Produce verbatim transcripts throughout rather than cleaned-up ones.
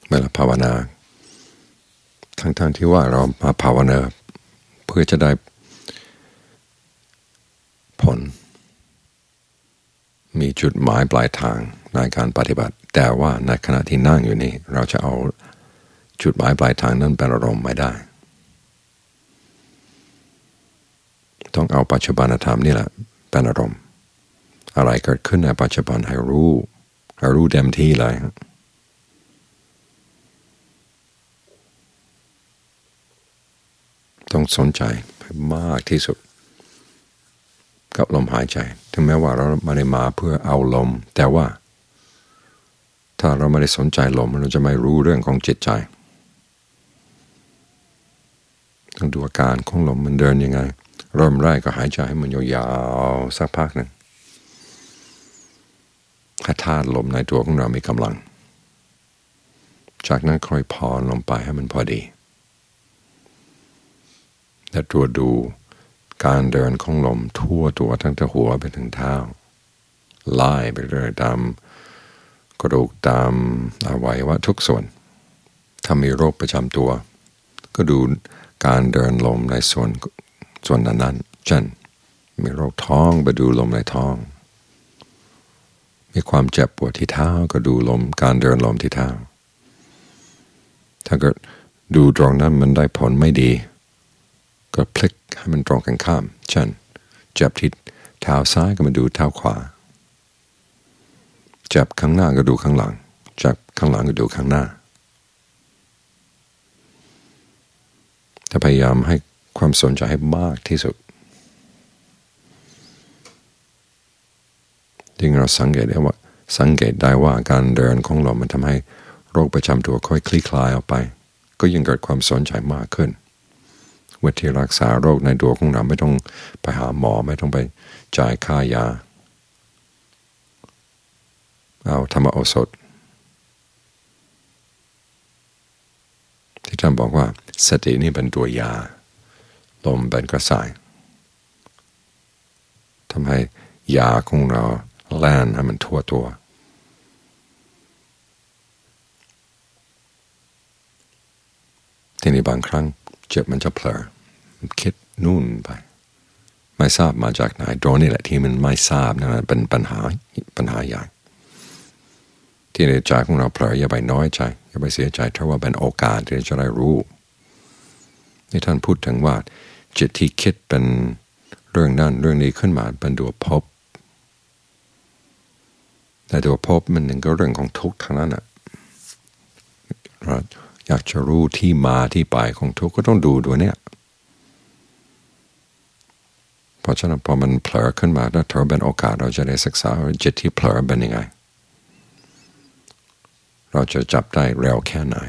เวลาภาวนาทั้งๆที่ว่าเรามาภาวนาเพื่อจะได้ผลมีจุดหมายปลายทางในการปฏิบัติแต่ว่าในขณะที่นั่งอยู่นี่เราจะเอาจุดหมายปลายทางนั้นเป็นอารมณ์ไม่ได้ต้องเอาปัจจุบันธรรมนี่แหละเป็นอารมณ์อะไรเกิดขึ้นในปัจจุบันให้รู้ให้รู้เต็มที่เลยต้องสนใจมากที่สุดกับลมหายใจถึงแม้ว่าเราไม่ได้มาเพื่อเอาลมแต่ว่าถ้าเราไม่ได้สนใจลมเราจะไม่รู้เรื่องของจิตใจต้องดูอาการของลมมันเดินยังไงเริ่มแรกก็หายใจให้มันยาวๆสักพักหนึ่งให้ธาตุลมในตัวของเรามีกำลังจากนั้นค่อยผ่อนลงไปให้มันพอดีและตรวจดูการเดินของลมทั่วตัวตั้งแต่หัวไปถึงเท้าไล่ไปเรื่อยตามกระดูกตามอวัยวะทุกส่วนถ้ามีโรคประจำตัวก็ดูการเดินลมในส่วนส่วนนั้นๆเช่นมีโรคท้องไปดูลมในท้องมีความเจ็บปวดที่เท้าก็ดูลมการเดินลมที่เท้าถ้าเกิดดูตรงนั้นมันได้ผลไม่ดีก็พลิกให้มันตรงกันข้ามเช่นเจ็บที่เท้าซ้ายก็มาดูเท้าขวาเจ็บข้างหน้าก็ดูข้างหลังเจ็บข้างหลังก็ดูข้างหน้าถ้าพยายามให้ความสนใจให้มากที่สุดที่เราสังเกตได้ว่าสังเกตได้ว่าการเดินของลมมันทำให้โรคประจำตัวค่อยคลี่คลายออกไปก็ยิ่งเกิดความสนใจมากขึ้นวิธีรักษาโรคในตัวของเราไม่ต้องไปหาหมอไม่ต้องไปจ่ายค่ายาเอาธรรมโอสถที่ท่านบอกว่าสตินี่เป็นตัวยาลมเป็นกระสายทำให้ยาของเราแล่นให้มันทั่วตัวทีนี้บางครั้งเจ็บมันจะเผลอคิดนู่นไปไม่ทราบมาจากไหนตรงนี้แหละที่มันไม่ทราบนะเป็นปัญหาปัญหาใหญ่ที่ในใจของเราเผลออย่าไปน้อยใจอย่าไปเสียใจเพราะว่าเป็นโอกาสที่จะได้รู้ที่ท่านพูดถึงว่าจิตที่คิดเป็นเรื่องนั้นเรื่องนี้ขึ้นมาเป็นตัวภพแต่ตัวภพมันหนึ่งก็เรื่องของทุกข์ทั้งนั้นอ่ะเราอยากจะรู้ที่มาที่ไปของทุกข์ก็ต้องดูตัวเนี้ยเพราะฉะนั้นพอมันเผลอขึ้นมาแล้วถือเป็นโอกาสเราจะได้ศึกษาว่าจิตที่เผลอเป็นยังไงเราจะจับได้เร็วแค่ไหน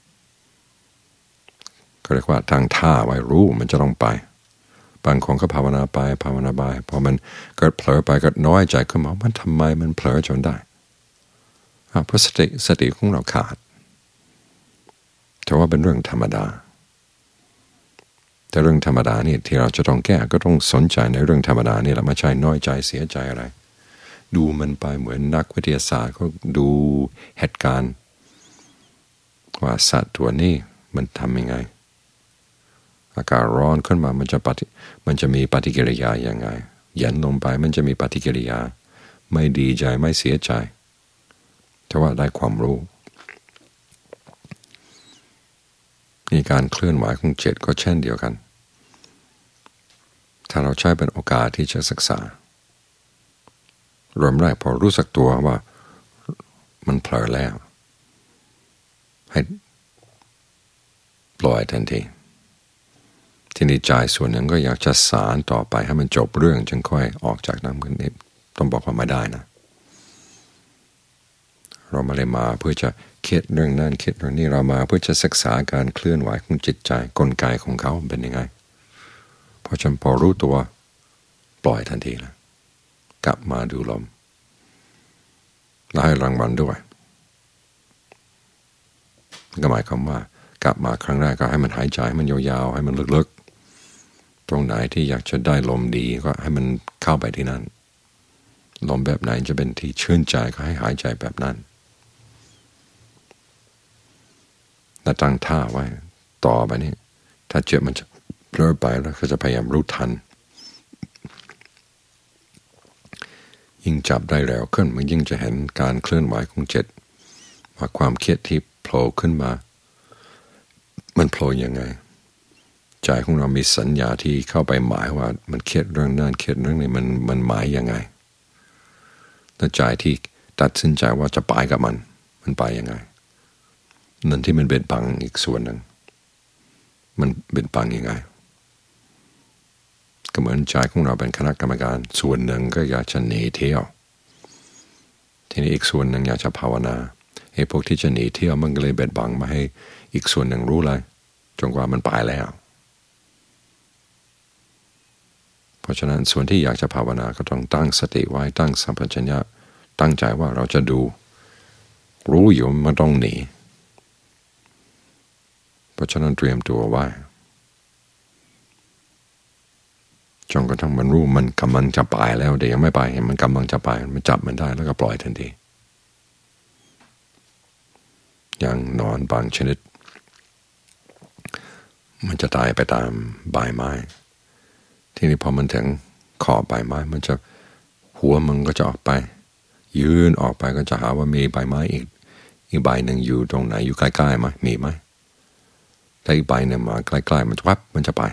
ก็เรียกว่าทางท่าไว้รู้มันจะต้องไปบางคนก็ภาวนาไปภาวนาไปพอมันเกิดเผลอไปก็น้อยใจขึ้นมามันทำไมมันเผลอจนได้เพราะสติสติของเราขาดแต่ว่าเป็นเรื่องธรรมดาแต่เรื่องธรรมดานี่ที่เราจะต้องแก้ก็ต้องสนใจในเรื่องธรรมดานี่แหละไม่ใช่น้อยใจเสียใจอะไรดูมันไปเหมือนนักวิทยาศาสตร์ก็ดูเหตุการณ์ว่าสัตว์ตัวนี้มันทำยังไงอากาศร้อนขึ้นมามันจะปฏิมันจะมีปฏิกิริยาอย่างไงเย็นลงไปมันจะมีปฏิกิริยาไม่ดีใจไม่เสียใจแต่ว่าได้ความรู้มีการเคลื่อนไหวของจิตก็เช่นเดียวกันถ้าเราใช้เป็นโอกาสที่จะศึกษาเริ่มแรกพอรู้สึกตัวว่ามันเผลอแล้วให้ปล่อยทันทีที่นี่ใจส่วนหนึ่งก็อยากจะสารต่อไปให้มันจบเรื่องจึงค่อยออกจากน้ำกันนี้ต้องบอกว่าไม่ได้นะเราไม่ได้มาเพื่อจะคิดเรื่องนั้นคิดเรื่องนี้เรามาเพื่อจะศึกษาการเคลื่อนไหวของจิตใจกลไกของเขาเป็นยังไงพอจนพอรู้ตัวปล่อยทันทีแล้วกลับมาดูลมแล้วให้รางวัลด้วยก็หมายความว่ากลับมาครั้งแรกก็ให้มันหายใจให้มันยาวๆให้มันลึกๆตรงไหนที่อยากจะได้ลมดีก็ให้มันเข้าไปที่นั่นลมแบบไหนจะเป็นที่ชื่นใจก็ให้หายใจแบบนั้นและตั้งท่าไว้ต่อไปนี้ถ้าจิตมันจะเผลอไปแล้วก็จะพยายามรู้ทันยิ่งจับได้เร็วขึ้นมันยิ่งจะเห็นการเคลื่อนไหวของจิตว่าความเครียดที่โผล่ขึ้นมามันโผล่ยังไงใจของเรามีสัญญาที่เข้าไปหมายว่ามันเครียดเรื่องนั้นเครียดเรื่องนี้มันมันหมายยังไงแล้วใจที่ตัดสินใจว่าจะไปกับมันมันไปยังไงนั่นที่มันเป็นบังอีกส่วนหนึ่งมันเป็นบังยังไงก็เหมือนใจของเราเป็นคณะกรรมการส่วนหนึ่งก็อยากจะหนีเที่ยวทีนี้อีกส่วนหนึ่งอยากจะภาวนาไอ้พวกที่จะหนีเที่ยวมันก็เลยเบ็ดบังมาให้อีกส่วนหนึ่งรู้เลยจนกว่ามันไปแล้วเพราะฉะนั้นส่วนที่อยากจะภาวนาก็ต้องตั้งสติไว้ตั้งสัมปชัญญะตั้งใจว่าเราจะดูรู้อยู่มันต้องหนีเพราะฉะนั้นเตรียมตัวไว้จนกระทั่งมันรู้มันกำลังจะไปแล้วแต่ยังไม่ไปเห็นมันกำลังจะไปมันจับมันได้แล้วก็ปล่อยทันทีอย่างนอนบางชนิดมันจะตายไปตามใบไม้ทีนี้พอมันถึงขอบใบไม้มันจะหัวมันก็จะออกไปยืนออกไปก็จะหาว่ามีใบไม้อีกอีกใบหนึ่งอยู่ตรงไหนอยู่ใกล้ๆไหมมีไหมถ้าอีกใบหนึ่งมาใกล้ๆมันจะวับมันจะไป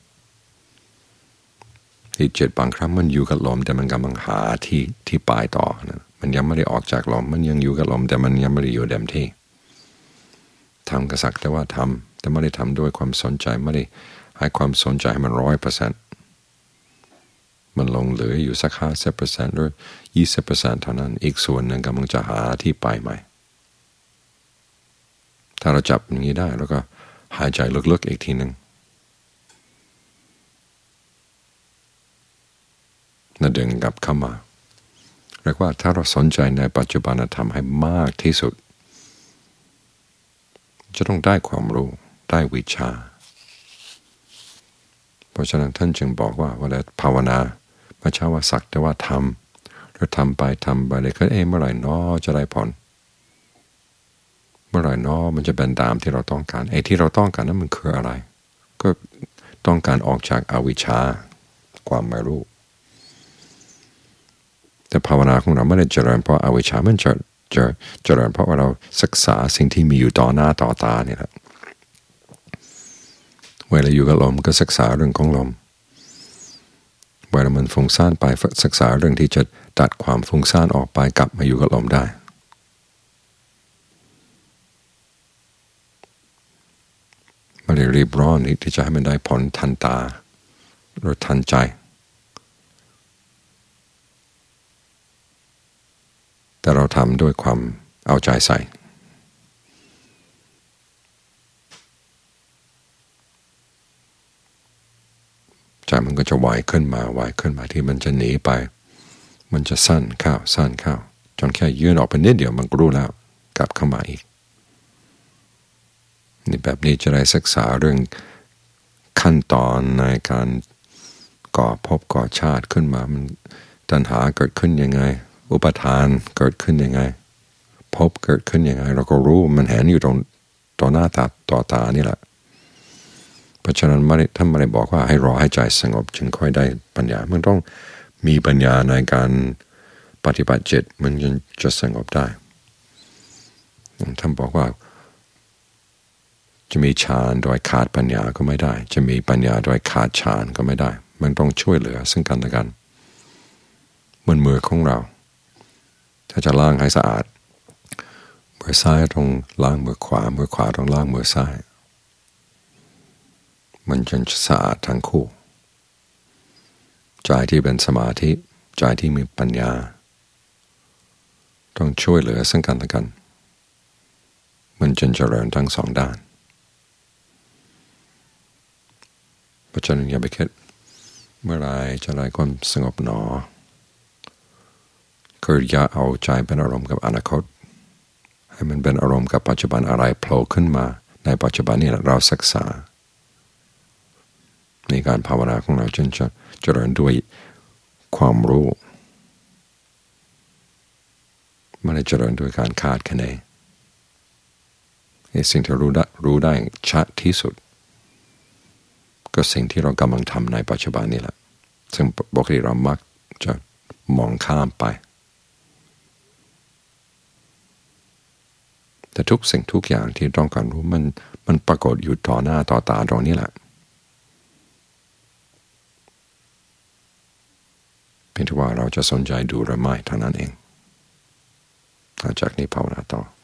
ที่จิตบางครั้งมันอยู่กับลมแต่มันกำลังหาที่ที่ปลายต่อนะมันยังไม่ได้ออกจากลมมันยังอยู่กับลมแต่มันยังไม่ได้อยู่เต็มที่ทำกระสักแต่ว่าทำแต่ไม่ได้ทำด้วยความสนใจไม่ได้ให้ความสนใจมันร้อยเปอร์เซ็นต์มันลงเหลืออยู่สักห้าสิบเปอร์เซ็นต์หรือยี่สิบเปอร์เซ็นต์เท่านั้นอีกส่วนหนึ่งกำลังจะหาที่ไปใหม่ถ้าเราจับอย่างนี้ได้แล้วก็หายใจลึกๆอีกทีหนึ่งแล้วดึงกลับเข้ามาเรียกว่าถ้าเราสนใจในปัจจุบันธรรมให้มากที่สุดจะต้องได้ความรู้ได้วิชาเพราะฉะนั้นท่านจึงบอกว่าเวลาภาวนาไม่ใช่ว่าสักแต่ว่าทำแล้วทำไปทำไปเลยก็เอ๊ะเมื่อไหร่น้อจะได้ผลเมื่อไหร่น้อมันจะเป็นตามที่เราต้องการไอ้ที่เราต้องการนั้นมันคืออะไรก็ต้องการออกจากอวิชชาความไม่รู้แต่ภาวนาของเราไม่ได้เจริญเพราะอวิชชามันจะจะเจริญเพราะว่าเราศึกษาสิ่งที่มีอยู่ต่อหน้าต่อตาเนี่ยแหละเวลาอยู่กับลมก็ศึกษาเรื่องของลมเวลามันฟุ้งซ่านไปศึกษาเรื่องที่จะตัดความฟุ้งซ่านออกไปกลับมาอยู่กับลมได้ไม่ได้รีบร้อนที่จะให้มันได้ผลทันตาหรือทันใจแต่เราทำด้วยความเอาใจใส่ใจมันก็จะไหวขึ้นมาไหวขึ้นมาที่มันจะหนีไปมันจะสั้นเข้าสั้นเข้าจนแค่ยื่นออกไปนิดเดียวมันก็รู้แล้วกลับเข้ามาอีกนี่แบบนี้จะได้ศึกษาเรื่องขั้นตอนในการก่อภพก่อชาติขึ้นมามันตัณหาเกิดขึ้นยังไงอุปทานเกิดขึ้นยังไงภพเกิดขึ้นยังไงเราก็รู้มันเห็นอยู่ตรงต่อหน้าตาต่อตานี่แหละเพราะฉะนั้นไม่ได้ท่านไม่ได้บอกว่าให้รอให้ใจสงบจึงค่อยได้ปัญญามันต้องมีปัญญาในการปฏิบัติจิตมันจึงจะสงบได้ท่านบอกว่าจะมีฌานโดยขาดปัญญาก็ไม่ได้จะมีปัญญาโดยขาดฌานก็ไม่ได้มันต้องช่วยเหลือซึ่งกันและกันเหมือนมือของเราถ้าจะล้างให้สะอาดมือซ้ายต้องล้างมือขวามือขวาต้องล้างมือซ้ายมันจึงจะสะอาดทั้งคู่ใจที่เป็นสมาธิใจที่มีปัญญาต้องช่วยเหลือซึ่งกันและกันมันจึงเจริญทั้งสองด้านเพราะฉะนั้นอย่าไปคิดเมื่อไรจะได้ความสงบหนอคืออย่าเอาใจเป็นอารมณ์กับอนาคตให้มันเป็นอารมณ์กับปัจจุบันอะไรโผล่ขึ้นมาในปัจจุบันนี่เราศึกษาในการภาวนาของเราจนจะเจริญด้วยความรู้ไม่ได้เจริญด้วยการคาดคะเนไอ้สิ่งที่รู้ได้รู้ได้ชัดที่สุดก็สิ่งที่เรากำลังทำในปัจจุบันนี่แหละซึ่งปกติเรามักจะมองข้ามไปแต่ทุกสิ่งทุกอย่างที่ต้องการรู้มันมันปรากฏอยู่ต่อหน้าต่อตาตรงนี้แหละเพียงแต่ว่าเราจะสนใจดูหรือไม่เท่านั้นเองหลังจากนี้ภาวนาต่อ